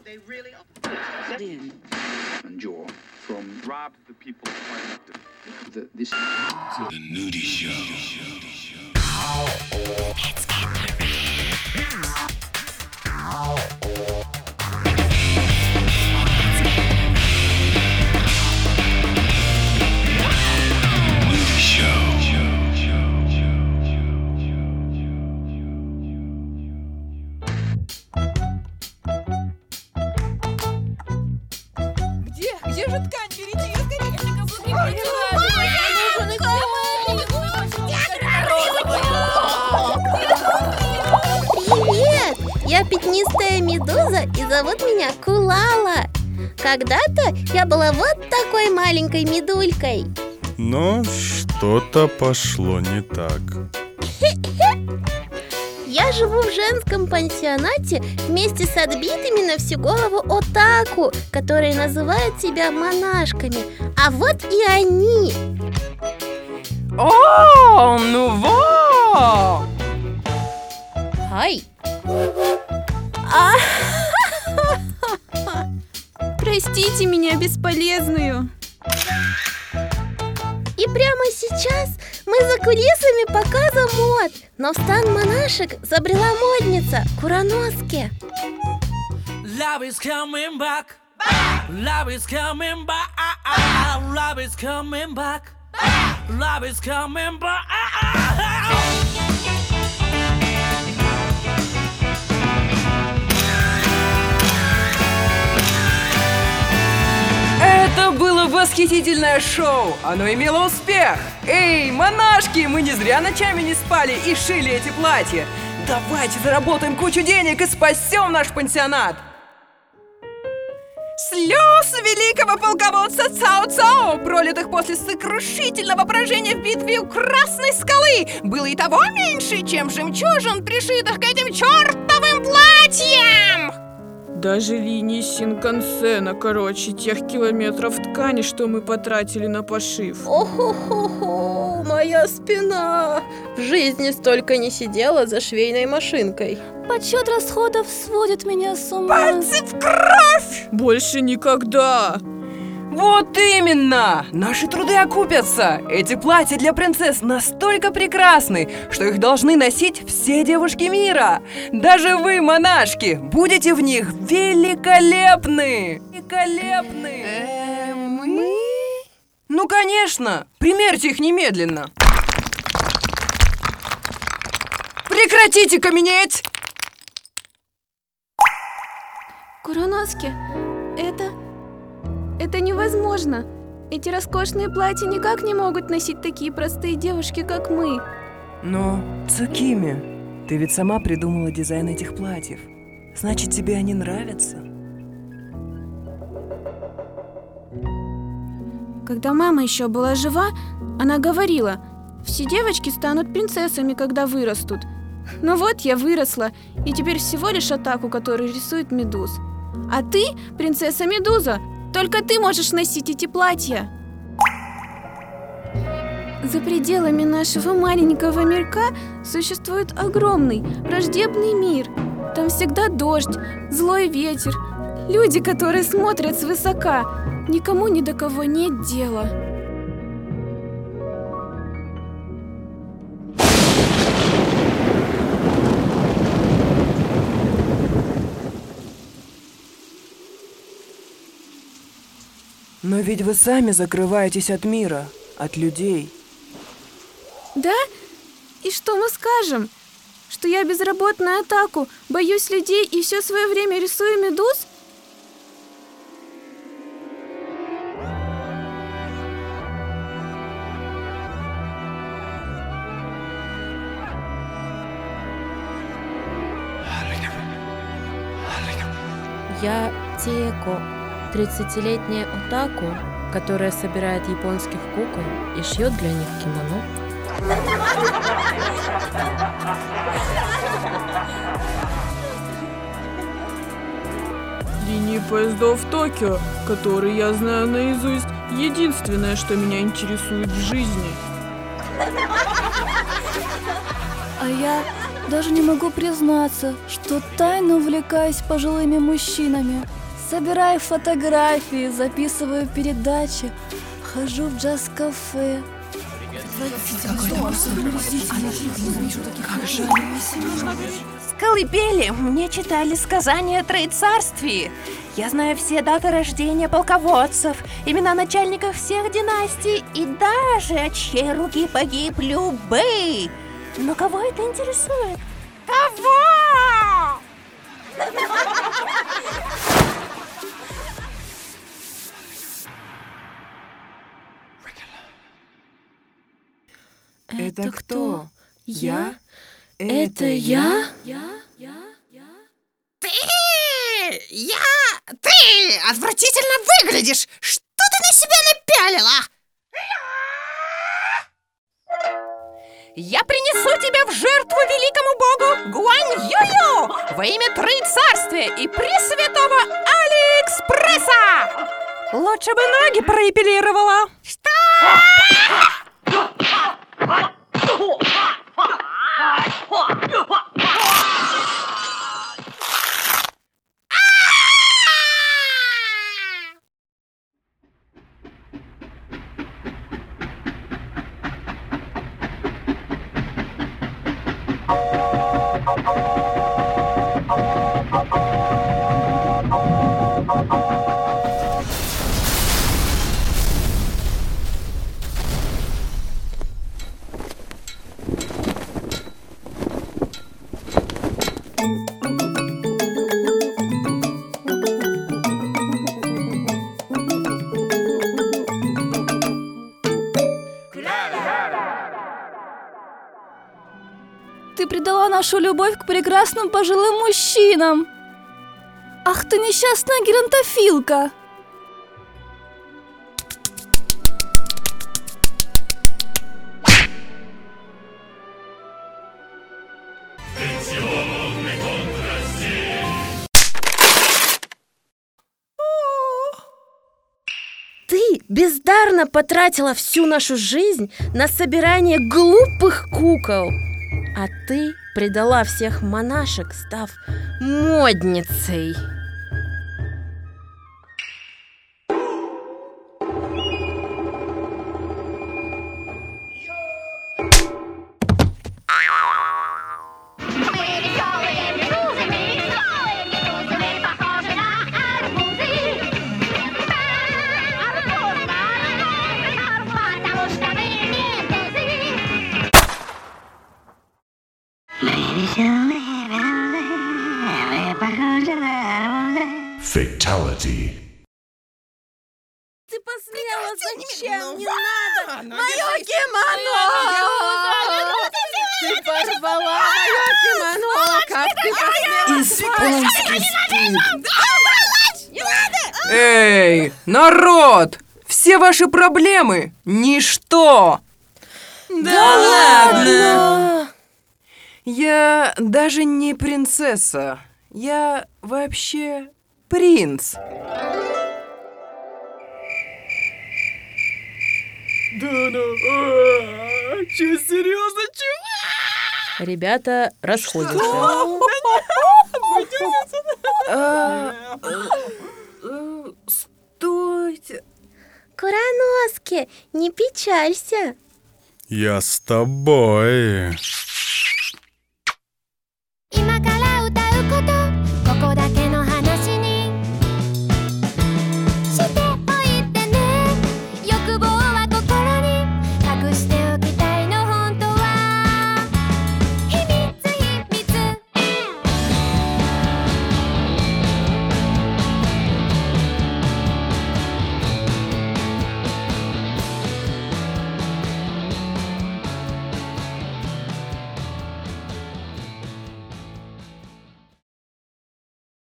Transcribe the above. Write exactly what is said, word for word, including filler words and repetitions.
Endure from robbed the people the, this. The Nudie Show. Let's get Nudie Show. Где? Где же ткань? Берите ее скорее. Привет! Я пятнистая медуза, и зовут меня Кулала. Когда-то я была вот такой маленькой медулькой. Но что-то пошло не так. Я живу в женском пансионате вместе с отбитыми на всю голову отаку, которые называют себя монашками. А вот и они. О, ну во! Ай! Простите меня, бесполезную. И прямо сейчас мы за кулисами показа мод. Но в стан монашек забрела модница Кураноске. Love is coming back. Love is coming back. Love is coming back. Love is coming back. Это было восхитительное шоу. Оно имело успех. Эй, монашки, мы не зря ночами не спали и шили эти платья. Давайте заработаем кучу денег и спасем наш пансионат. Слез великого полководца Цао-Цао, пролитых после сокрушительного поражения в битве у Красной скалы, было и того меньше, чем жемчужин, пришитых к этим чертовым платьям. Даже линии Синкансена короче тех километров ткани, что мы потратили на пошив. О-хо-хо-хо, моя спина! В жизни столько не сидела за швейной машинкой. Подсчет расходов сводит меня с ума. Пальцы в кровь! Больше никогда! Вот именно! Наши труды окупятся! Эти платья для принцесс настолько прекрасны, что их должны носить все девушки мира! Даже вы, монашки, будете в них великолепны! Великолепны! Э, мы? Ну, конечно! Примерьте их немедленно! Прекратите каменеть! Кураноске, это... это невозможно. Эти роскошные платья никак не могут носить такие простые девушки, как мы. Но, Цукими, ты ведь сама придумала дизайн этих платьев. Значит, тебе они нравятся? Когда мама еще была жива, она говорила: все девочки станут принцессами, когда вырастут. Но вот я выросла, и теперь всего лишь атаку, который рисует медуз. А ты, принцесса Медуза, только ты можешь носить эти платья. За пределами нашего маленького мирка существует огромный, враждебный мир. Там всегда дождь, злой ветер, люди, которые смотрят свысока. Никому ни до кого нет дела. Но ведь вы сами закрываетесь от мира, от людей. Да? И что мы скажем? Что я безработная атаку, боюсь людей и все свое время рисую медуз? Я Тиеко, тридцатилетняя отаку, которая собирает японских кукол и шьет для них кимоно. Линии поездов в Токио, которые я знаю наизусть, единственное, что меня интересует в жизни. А я Даже не могу признаться, что тайно увлекаюсь пожилыми мужчинами. Собираю фотографии, записываю передачи, хожу в джаз-кафе. С колыбели мне читали сказания о Троецарствии. Я знаю все даты рождения полководцев, имена начальников всех династий и даже от чьей руки погиб Любэй. Но кого это интересует? Кого? Это кто? Я? Это я? Ты! Я! Ты! Отвратительно выглядишь! Что ты на себя напялила? Я принесу тебя в жертву великому богу Гуань-Юю во имя Троецарствия и Пресвятого Алиэкспресса! Лучше бы ноги проэпилировала. Что? Ты предала нашу любовь к прекрасным пожилым мужчинам. Ах ты несчастная геронтофилка. Ты бездарно потратила всю нашу жизнь на собирание глупых кукол. А ты предала всех монашек, став модницей. Fatality. Ты посмела, зачем? Не надо! Мое кимоно! Ты порвала мое кимоно! Как ты посмела? Испанский стыд. Эй, народ! Все ваши проблемы – ничто! Да ладно! Я даже не принцесса. Я вообще принц. Да ну, че, серьезно, чего? Ребята расходятся. Стойте. Кураноски, не печалься. Я с тобой.